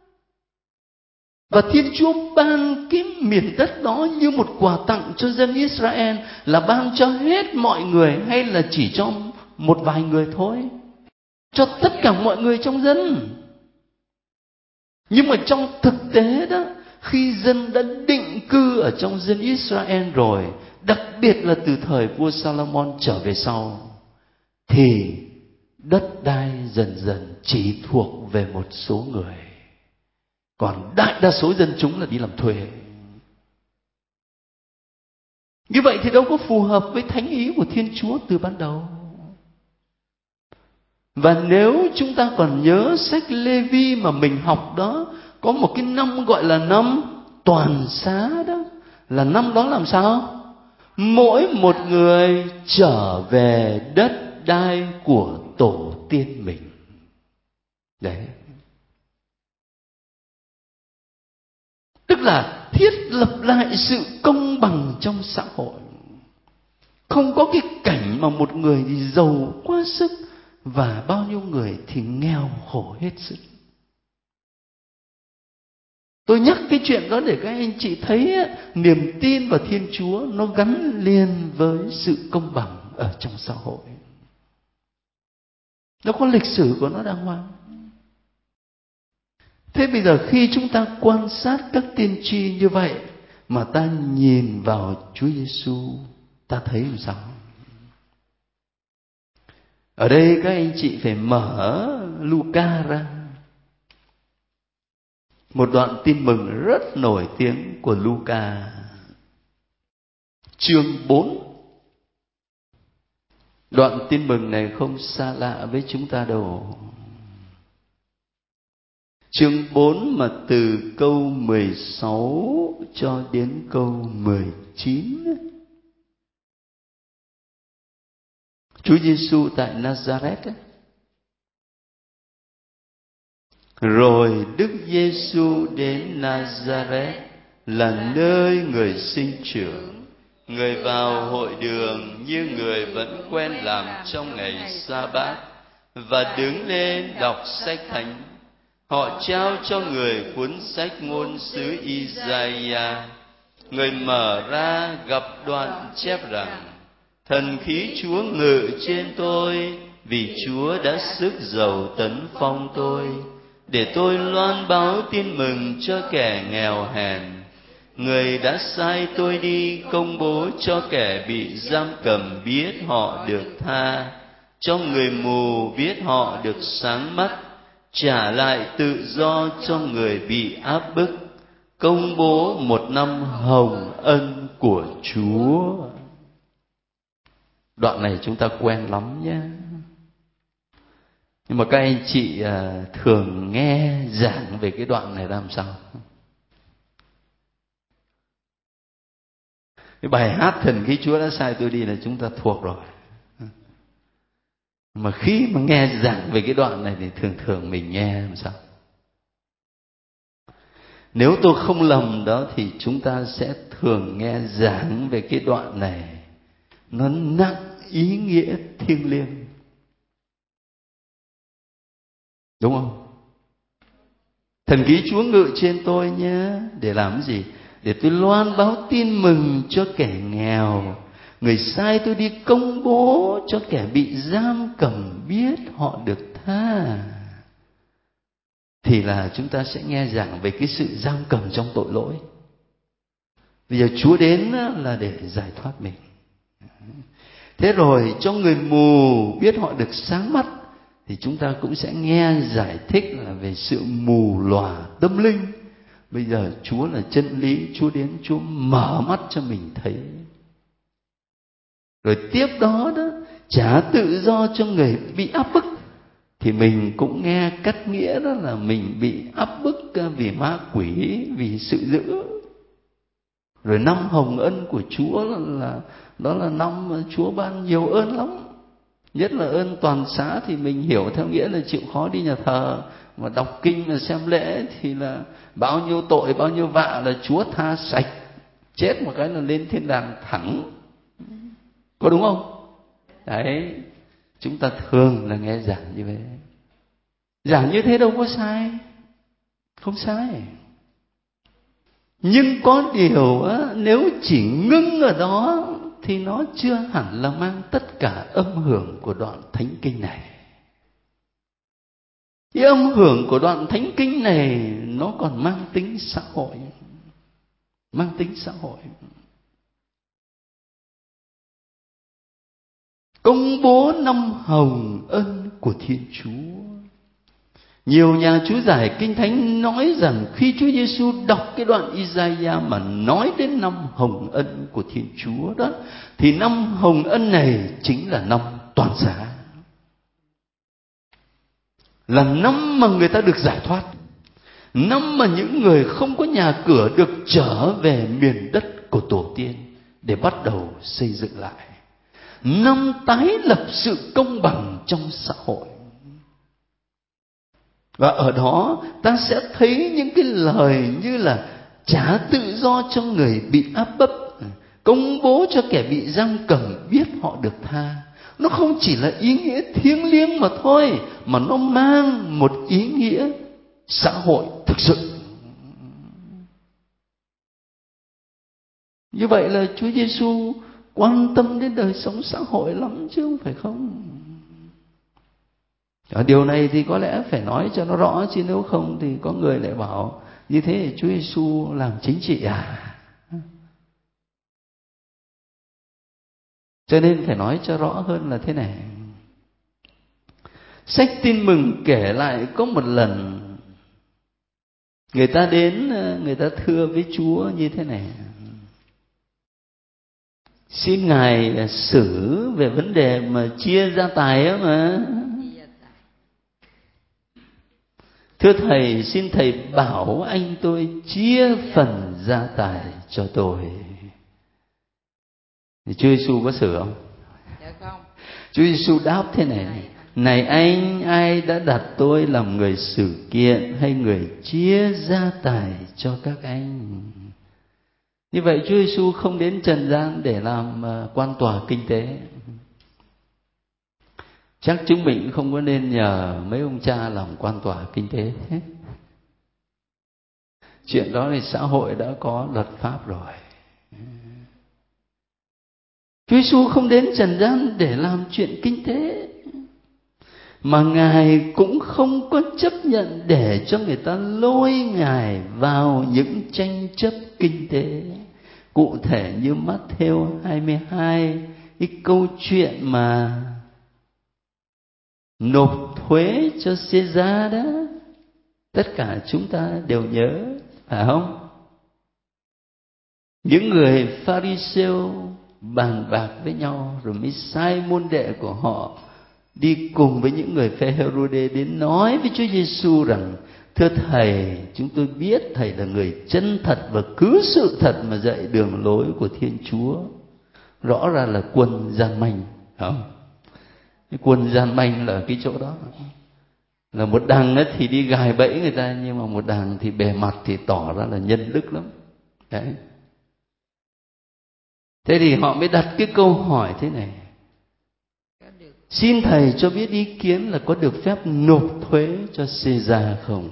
Và Thiên Chúa ban cái miền đất đó như một quà tặng cho dân Israel, là ban cho hết mọi người hay là chỉ cho một vài người thôi? Cho tất cả mọi người trong dân. Nhưng mà trong thực tế đó, khi dân đã định cư ở trong dân Israel rồi, đặc biệt là từ thời vua Salomon trở về sau, thì đất đai dần dần chỉ thuộc về một số người, còn đại đa số dân chúng là đi làm thuê. Như vậy thì đâu có phù hợp với thánh ý của Thiên Chúa từ ban đầu. Và nếu chúng ta còn nhớ sách Lê-vi mà mình học đó, có một cái năm gọi là năm toàn xá đó, là năm đó làm sao? Mỗi một người trở về đất đai của tổ tiên mình. Đấy. Tức là thiết lập lại sự công bằng trong xã hội. Không có cái cảnh mà một người thì giàu quá sức và bao nhiêu người thì nghèo khổ hết sức. Tôi nhắc cái chuyện đó để các anh chị thấy niềm tin vào Thiên Chúa nó gắn liền với sự công bằng ở trong xã hội. Nó có lịch sử của nó đàng hoàng. Thế bây giờ khi chúng ta quan sát các tiên tri như vậy mà ta nhìn vào Chúa Giêsu, ta thấy làm sao? Ở đây các anh chị phải mở Luca ra. Một đoạn tin mừng rất nổi tiếng của Luca, chương 4. Đoạn tin mừng này không xa lạ với chúng ta đâu. Chương 4 mà từ câu 16 cho đến câu 19. Chúa Giêsu tại Nazareth. Rồi Đức Giêsu đến Nazareth, là nơi người sinh trưởng. Người vào hội đường như người vẫn quen làm trong ngày Sa-bát, và đứng lên đọc sách thánh. Họ trao cho người cuốn sách ngôn sứ Isaiah. Người mở ra gặp đoạn chép rằng: Thần khí Chúa ngự trên tôi, vì Chúa đã sức dầu tấn phong tôi, để tôi loan báo tin mừng cho kẻ nghèo hèn. Người đã sai tôi đi công bố cho kẻ bị giam cầm biết họ được tha, cho người mù biết họ được sáng mắt, trả lại tự do cho người bị áp bức, công bố một năm hồng ân của Chúa. Đoạn này chúng ta quen lắm nhé. Nhưng mà các anh chị thường nghe giảng về cái đoạn này làm sao? Cái bài hát Thần Khí Chúa đã sai tôi đi là chúng ta thuộc rồi. Mà khi mà nghe giảng về cái đoạn này thì thường thường mình nghe làm sao? Nếu tôi không lầm đó thì chúng ta sẽ thường nghe giảng về cái đoạn này, nó nặng ý nghĩa thiêng liêng, đúng không? Thần Khí Chúa ngự trên tôi nhé. Để làm gì? Để tôi loan báo tin mừng cho kẻ nghèo. Người sai tôi đi công bố cho kẻ bị giam cầm biết họ được tha. Thì là chúng ta sẽ nghe giảng về cái sự giam cầm trong tội lỗi. Bây giờ Chúa đến là để giải thoát mình. Thế rồi cho người mù biết họ được sáng mắt, thì chúng ta cũng sẽ nghe giải thích là về sự mù lòa tâm linh. Bây giờ Chúa là chân lý, Chúa đến, Chúa mở mắt cho mình thấy. Rồi tiếp đó trả tự do cho người bị áp bức, thì mình cũng nghe cắt nghĩa đó là mình bị áp bức vì ma quỷ, vì sự dữ. Rồi năm hồng ân của Chúa đó là năm mà Chúa ban nhiều ơn lắm. Nhất là ơn toàn xá thì mình hiểu theo nghĩa là chịu khó đi nhà thờ, mà đọc kinh mà xem lễ thì là bao nhiêu tội, bao nhiêu vạ là Chúa tha sạch, chết một cái là lên thiên đàng thẳng. Có đúng không? Đấy, chúng ta thường là nghe giảng như thế. Giảng như thế đâu có sai, không sai. Nhưng có điều nếu chỉ ngưng ở đó thì nó chưa hẳn là mang tất cả âm hưởng của đoạn thánh kinh này. Cái âm hưởng của đoạn thánh kinh này nó còn mang tính xã hội. Mang tính xã hội. Công bố năm hồng ân của Thiên Chúa. Nhiều nhà chú giải Kinh Thánh nói rằng khi Chúa Giêsu đọc cái đoạn Isaiah mà nói đến năm hồng ân của Thiên Chúa đó, thì năm hồng ân này chính là năm toàn giá. Là năm mà người ta được giải thoát. Năm mà những người không có nhà cửa được trở về miền đất của tổ tiên để bắt đầu xây dựng lại. Năm tái lập sự công bằng trong xã hội. Và ở đó ta sẽ thấy những cái lời như là trả tự do cho người bị áp bức, công bố cho kẻ bị giam cầm biết họ được tha. Nó không chỉ là ý nghĩa thiêng liêng mà thôi, mà nó mang một ý nghĩa xã hội thực sự. Như vậy là Chúa Giêsu quan tâm đến đời sống xã hội lắm chứ không phải không. Điều này thì có lẽ phải nói cho nó rõ, chứ nếu không thì có người lại bảo như thế thì Chúa Giêsu làm chính trị à? Cho nên phải nói cho rõ hơn là thế này. Sách Tin Mừng kể lại có một lần người ta đến, người ta thưa với Chúa như thế này: xin Ngài xử về vấn đề mà chia gia tài á mà. Thưa Thầy, xin Thầy bảo anh tôi chia phần gia tài cho tôi. Thì Chúa Giêsu có xử không?
Dạ không.
Chúa Giêsu đáp thế này: này anh, ai đã đặt tôi làm người xử kiện hay người chia gia tài cho các anh? Như vậy Chúa Giêsu không đến trần gian để làm quan tòa kinh tế. Chắc chúng mình không có nên nhờ mấy ông cha làm quan tòa kinh tế hết. Chuyện đó thì xã hội đã có luật pháp rồi. Chúa Giêsu không đến trần gian để làm chuyện kinh tế, mà Ngài cũng không có chấp nhận để cho người ta lôi Ngài vào những tranh chấp kinh tế. Cụ thể như Mát-thêu 22, cái câu chuyện mà nộp thuế cho Caesar đó. Tất cả chúng ta đều nhớ, phải không? Những người Pharisêu bàn bạc với nhau, rồi mới sai môn đệ của họ đi cùng với những người phe Herode đến nói với Chúa Giêsu rằng: thưa Thầy, chúng tôi biết Thầy là người chân thật và cứ sự thật mà dạy đường lối của Thiên Chúa. Rõ ra là quân gian manh, không? Cái quân gian manh là cái chỗ đó, là một đằng ấy thì đi gài bẫy người ta, nhưng mà một đằng thì bề mặt thì tỏ ra là nhân đức lắm. Đấy. Thế thì họ mới đặt cái câu hỏi thế này: xin Thầy cho biết ý kiến là có được phép nộp thuế cho Caesar không?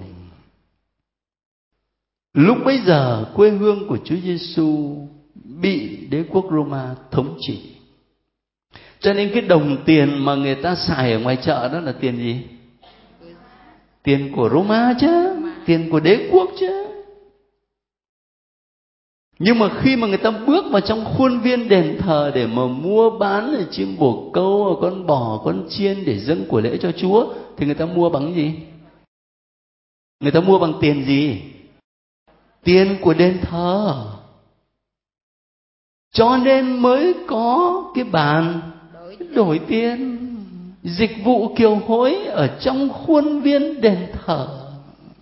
Lúc bấy giờ quê hương của Chúa Giêsu bị đế quốc Roma thống trị, cho nên cái đồng tiền mà người ta xài ở ngoài chợ đó là tiền gì? Tiền của Roma chứ, tiền của đế quốc chứ. Nhưng mà khi mà người ta bước vào trong khuôn viên đền thờ để mà mua bán chim bồ câu, con bò, con chiên để dâng của lễ cho Chúa, thì người ta mua bằng gì? Người ta mua bằng tiền gì? Tiền của đền thờ. Cho nên mới có cái bàn đổi tiền, dịch vụ kiều hối ở trong khuôn viên đền thờ.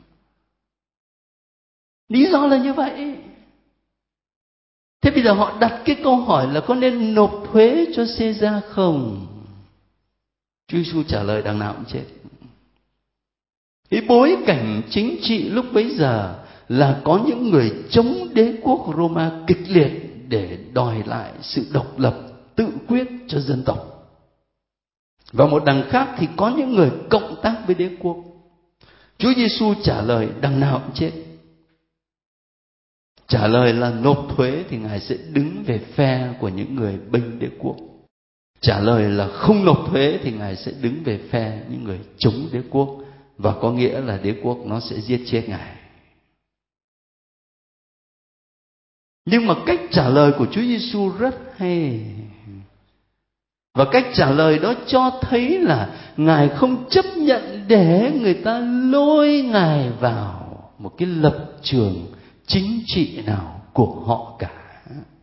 Lý do là như vậy. Thế bây giờ họ đặt cái câu hỏi là có nên nộp thuế cho Caesar không? Chúa Giêsu trả lời đằng nào cũng chết. Cái bối cảnh chính trị lúc bấy giờ là có những người chống đế quốc Roma kịch liệt để đòi lại sự độc lập, tự quyết cho dân tộc. Và một đằng khác thì có những người cộng tác với đế quốc. Chúa Giêsu trả lời đằng nào cũng chết. Trả lời là nộp thuế thì Ngài sẽ đứng về phe của những người bênh đế quốc. Trả lời là không nộp thuế thì Ngài sẽ đứng về phe những người chống đế quốc, và có nghĩa là đế quốc nó sẽ giết chết Ngài. Nhưng mà cách trả lời của Chúa Giêsu rất hay. Và cách trả lời đó cho thấy là Ngài không chấp nhận để người ta lôi Ngài vào một cái lập trường chính trị nào của họ cả.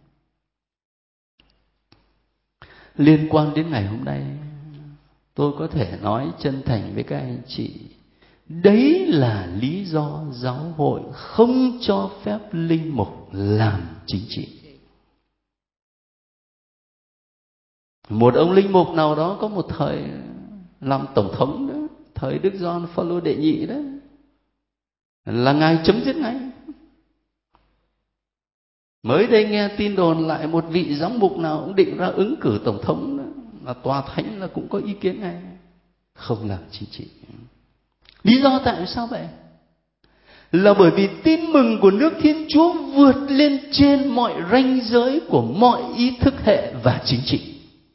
Liên quan đến ngày hôm nay, tôi có thể nói chân thành với các anh chị, đấy là lý do giáo hội không cho phép linh mục làm chính trị. Một ông linh mục nào đó có một thời làm tổng thống đó, thời Đức Gioan Phaolô đệ nhị đó, là Ngài chấm dứt ngay. Mới đây nghe tin đồn lại một vị giám mục nào cũng định ra ứng cử tổng thống đó, là tòa thánh là cũng có ý kiến ngay, không làm chính trị. Lý do tại sao vậy? Là bởi vì tin mừng của nước Thiên Chúa vượt lên trên mọi ranh giới của mọi ý thức hệ và chính trị.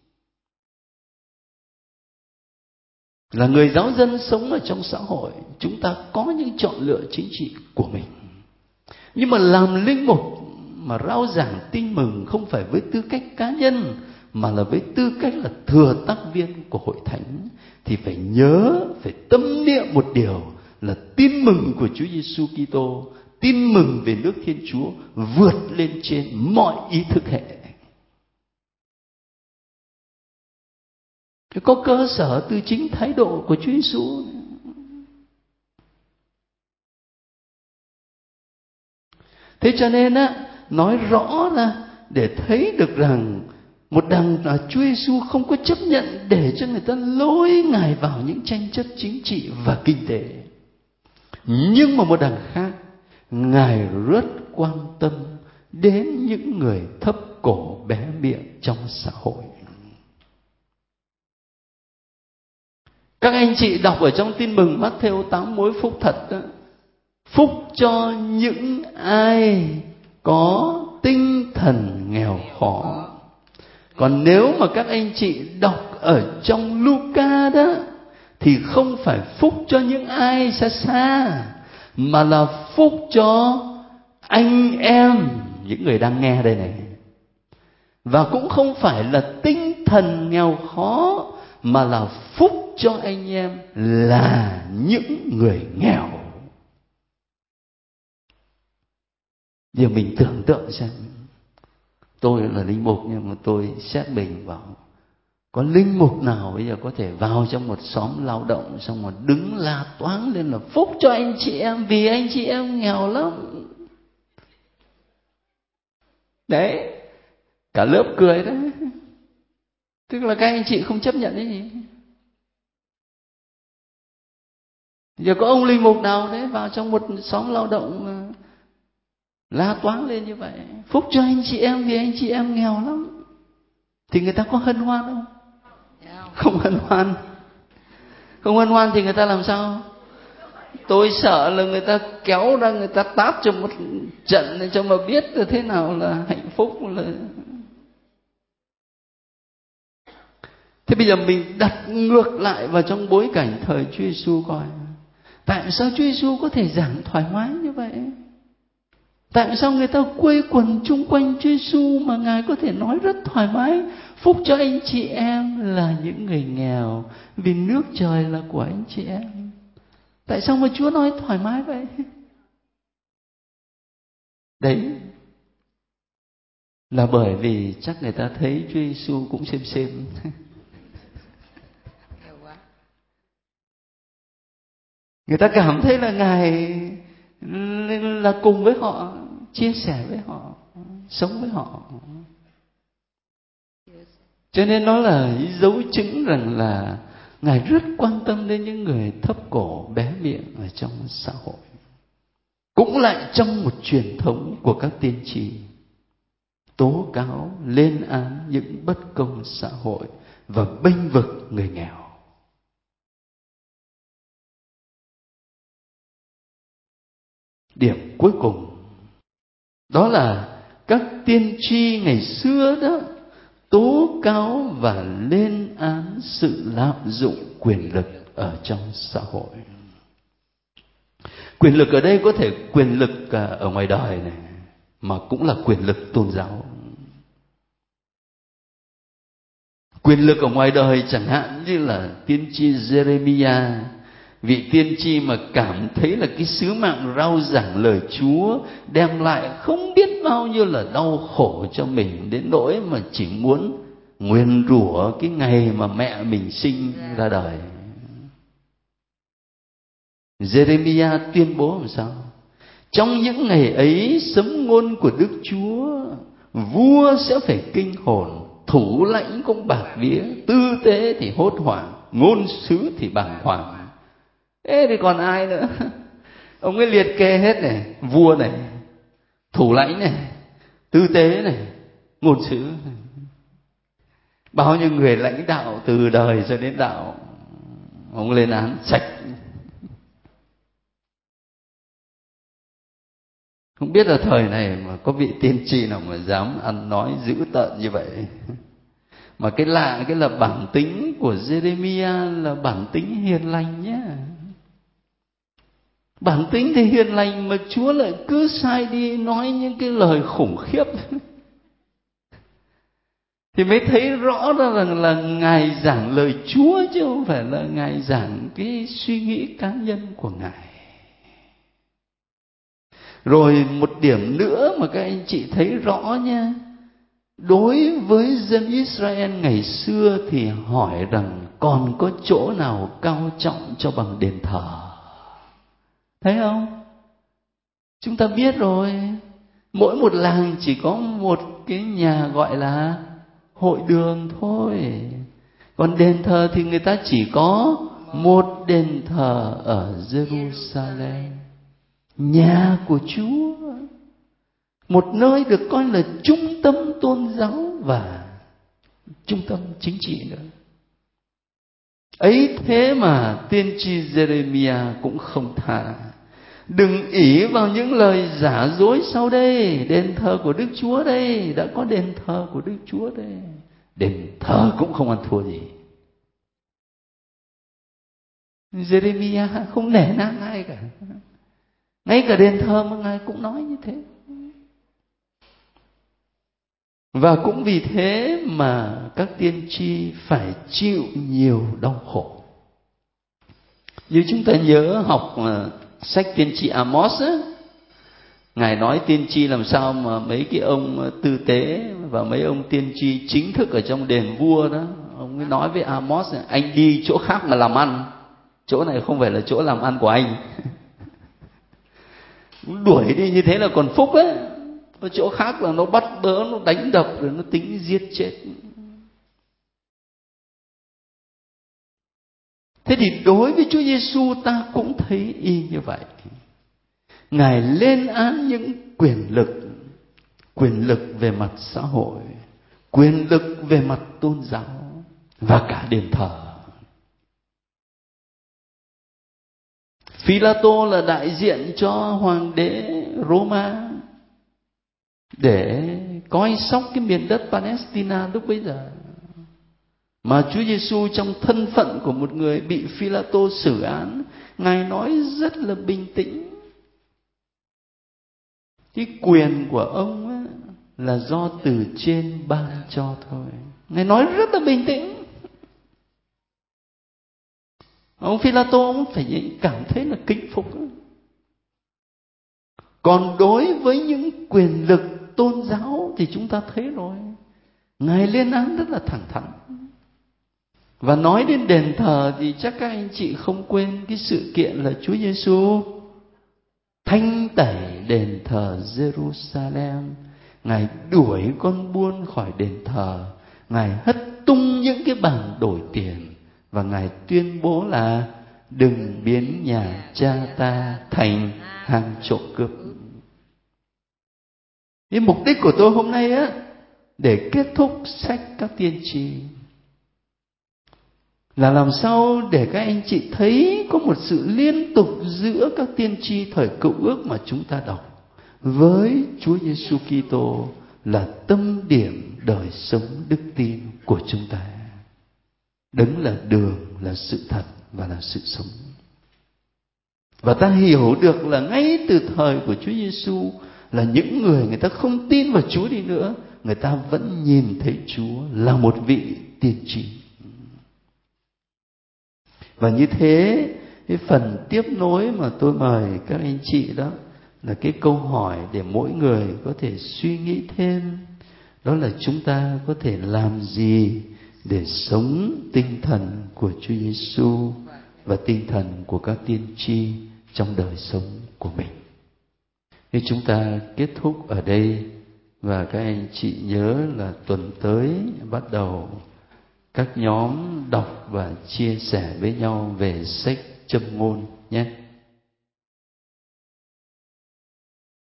Là người giáo dân sống ở trong xã hội, chúng ta có những chọn lựa chính trị của mình. Nhưng mà làm linh mục mà rao giảng tin mừng không phải với tư cách cá nhân, mà là với tư cách là thừa tác viên của hội thánh, thì phải nhớ, phải tâm niệm một điều là tin mừng của Chúa Giêsu Kitô, tin mừng về nước Thiên Chúa vượt lên trên mọi ý thức hệ. Có cơ sở từ chính thái độ của Chúa Giêsu. Thế cho nên á, nói rõ ra để thấy được rằng một đằng là Chúa Giêsu không có chấp nhận để cho người ta lôi Ngài vào những tranh chấp chính trị và kinh tế. Nhưng mà một đằng khác, Ngài rất quan tâm đến những người thấp cổ bé miệng trong xã hội. Các anh chị đọc ở trong tin mừng Mát-thêu 8 mối phúc thật đó. Phúc cho những ai có tinh thần nghèo khó. Còn nếu mà các anh chị đọc ở trong Luca đó, thì không phải phúc cho những ai xa xa, mà là phúc cho anh em, những người đang nghe đây này. Và cũng không phải là tinh thần nghèo khó, mà là phúc cho anh em là những người nghèo. Giờ mình tưởng tượng xem, tôi là linh mục nhưng mà tôi xét mình vào, có linh mục nào bây giờ có thể vào trong một xóm lao động xong mà đứng la toáng lên là phúc cho anh chị em vì anh chị em nghèo lắm. Đấy, cả lớp cười đấy. Tức là các anh chị không chấp nhận cái gì. Giờ có ông linh mục nào đấy vào trong một xóm lao động la toáng lên như vậy, phúc cho anh chị em vì anh chị em nghèo lắm, thì người ta có hân hoan không? Không hân hoan. Không hân hoan thì người ta làm sao? Tôi sợ là người ta kéo ra, người ta tát cho một trận để cho mà biết là thế nào là hạnh phúc. Thế bây giờ mình đặt ngược lại vào trong bối cảnh thời Chúa Giêsu coi, tại sao Chúa Giêsu có thể giảng thoải mái như vậy? Tại sao người ta quây quần chung quanh Chúa Giêsu mà Ngài có thể nói rất thoải mái, phúc cho anh chị em là những người nghèo vì nước trời là của anh chị em? Tại sao mà Chúa nói thoải mái vậy? Đấy là bởi vì chắc người ta thấy Chúa Giêsu cũng xem. Người ta cảm thấy là Ngài là cùng với họ, chia sẻ với họ, sống với họ. Cho nên nó là dấu chứng rằng là Ngài rất quan tâm đến những người thấp cổ bé miệng ở trong xã hội. Cũng lại trong một truyền thống của các tiên tri, tố cáo, lên án những bất công xã hội và bênh vực người nghèo. Điểm cuối cùng đó là các tiên tri ngày xưa đó tố cáo và lên án sự lạm dụng quyền lực ở trong xã hội. Quyền lực ở đây có thể quyền lực ở ngoài đời này, mà cũng là quyền lực tôn giáo. Quyền lực ở ngoài đời chẳng hạn như là tiên tri Jeremiah, vị tiên tri mà cảm thấy là cái sứ mạng rao giảng lời Chúa đem lại không biết bao nhiêu là đau khổ cho mình, đến nỗi mà chỉ muốn nguyền rủa cái ngày mà mẹ mình sinh ra đời. Jeremiah tuyên bố làm sao? Trong những ngày ấy, sấm ngôn của Đức Chúa, vua sẽ phải kinh hồn, thủ lãnh cũng bạt vía, tư tế thì hốt hoảng, ngôn sứ thì bàng hoàng. Thế thì còn ai nữa? Ông ấy liệt kê hết này, vua này, thủ lãnh này, tư tế này, ngôn sứ này. Bao nhiêu người lãnh đạo từ đời cho đến đạo, ông lên án sạch. Không biết là thời này mà có vị tiên tri nào mà dám ăn nói dữ tợn như vậy. Mà cái lạ, cái là bản tính của Jeremiah là bản tính hiền lành nhé. Bản tính thì hiền lành mà Chúa lại cứ sai đi nói những cái lời khủng khiếp. Thì mới thấy rõ ra rằng là Ngài giảng lời Chúa chứ không phải là Ngài giảng cái suy nghĩ cá nhân của Ngài. Rồi một điểm nữa mà các anh chị thấy rõ nha. Đối với dân Israel ngày xưa thì hỏi rằng còn có chỗ nào cao trọng cho bằng đền thờ. Thấy không? Chúng ta biết rồi, mỗi một làng chỉ có một cái nhà gọi là hội đường thôi. Còn đền thờ thì người ta chỉ có một đền thờ ở Jerusalem, nhà của Chúa, một nơi được coi là trung tâm tôn giáo và trung tâm chính trị nữa. Ấy thế mà tiên tri Jeremiah cũng không tha. Đừng ỷ vào những lời giả dối sau đây. Đền thờ của Đức Chúa đây, đã có đền thờ của Đức Chúa đây, đền thờ cũng không ăn thua gì. Jeremiah không nể nang ai cả, ngay cả đền thờ mà Ngài cũng nói như thế. Và cũng vì thế mà các tiên tri phải chịu nhiều đau khổ. Như chúng ta nhớ học sách tiên tri Amos á, Ngài nói tiên tri làm sao mà mấy cái ông tư tế và mấy ông tiên tri chính thức ở trong đền vua đó, ông ấy nói với Amos: anh đi chỗ khác mà làm ăn, chỗ này không phải là chỗ làm ăn của anh. Đuổi đi như thế là còn phúc ấy, ở chỗ khác là nó bắt bớ, nó đánh đập, rồi nó tính giết chết. Thế thì đối với Chúa Giêsu ta cũng thấy y như vậy. Ngài lên án những quyền lực về mặt xã hội, quyền lực về mặt tôn giáo và cả đền thờ. Phi-la-tô là đại diện cho hoàng đế Roma để coi sóc cái miền đất Palestine lúc bấy giờ. Mà Chúa Giêsu trong thân phận của một người bị Phi-la-tô xử án, Ngài nói rất là bình tĩnh. Cái quyền của ông ấy là do từ trên ban cho thôi. Ngài nói rất là bình tĩnh. Ông Phi-la-tô ông phải cảm thấy là kính phục. Còn đối với những quyền lực tôn giáo thì chúng ta thấy rồi, Ngài lên án rất là thẳng thắn. Và nói đến đền thờ thì chắc các anh chị không quên cái sự kiện là Chúa Giêsu thanh tẩy đền thờ Jerusalem. Ngài đuổi con buôn khỏi đền thờ, Ngài hất tung những cái bàn đổi tiền, và Ngài tuyên bố là đừng biến nhà Cha ta thành hang trộm cướp. Cái mục đích của tôi hôm nay á, để kết thúc sách các tiên tri, là làm sao để các anh chị thấy có một sự liên tục giữa các tiên tri thời Cựu Ước mà chúng ta đọc với Chúa Giêsu Kitô là tâm điểm đời sống đức tin của chúng ta. Đấng là đường, là sự thật và là sự sống. Và ta hiểu được là ngay từ thời của Chúa Giêsu, là những người ta không tin vào Chúa đi nữa, người ta vẫn nhìn thấy Chúa là một vị tiên tri. Và như thế, cái phần tiếp nối mà tôi mời các anh chị đó là cái câu hỏi để mỗi người có thể suy nghĩ thêm. Đó là chúng ta có thể làm gì để sống tinh thần của Chúa Giêsu và tinh thần của các tiên tri trong đời sống của mình. Nên chúng ta kết thúc ở đây, và các anh chị nhớ là tuần tới bắt đầu các nhóm đọc và chia sẻ với nhau về sách Châm Ngôn nhé.